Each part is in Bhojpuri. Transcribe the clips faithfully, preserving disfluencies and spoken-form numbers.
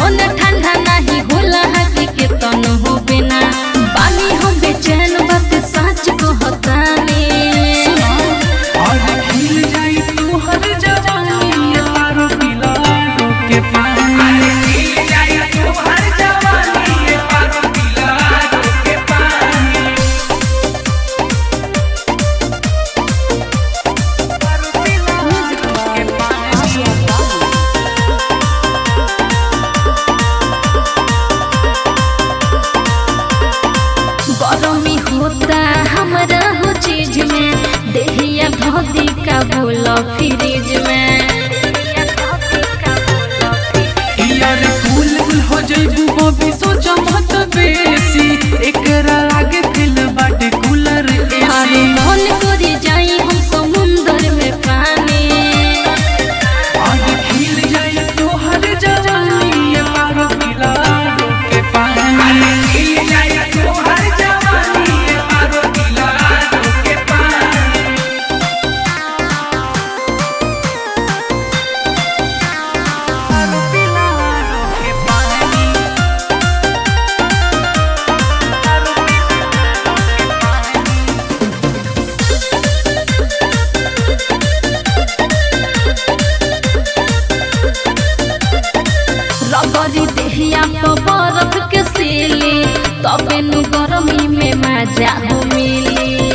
मन ठंडा नहीं होला हकी के तन हो बिना पानी हो बेचैन बात सच कहतानी और खिल जाई तू हर जवानी ये पारो पिला के पानी खिल जाई तू हर जवानी ये पारो पिला के पानी पारो पिला के पानी गरमी होता हमरा हो चीज में देहिया धोती का बोला फ्रिज में यार फूल फूल हो जाइबू बबी सोचा मत बेसी एकरा आगे दिल बाटे कूलर अरे एसी मन करे जाई हम समुंदर में पानी और खिल जाए तो हर जवानी ये पारो पिला के पानी खिल जाए तो हर जवानी ये पारो पिला के पानी पारो पिला के पानी पारो रगरी देहिया पर बर्फ के सीली तबे नु गरमी में मजा हो मिली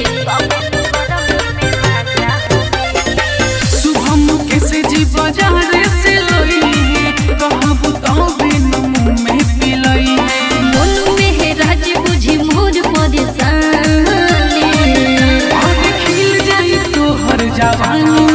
शुभम कैसे जी बाजार से लई कहबू तो बिन मुंह में पिलई मन में है राज बुझी मोर परेशानी और खिल जाई तो हर जवानी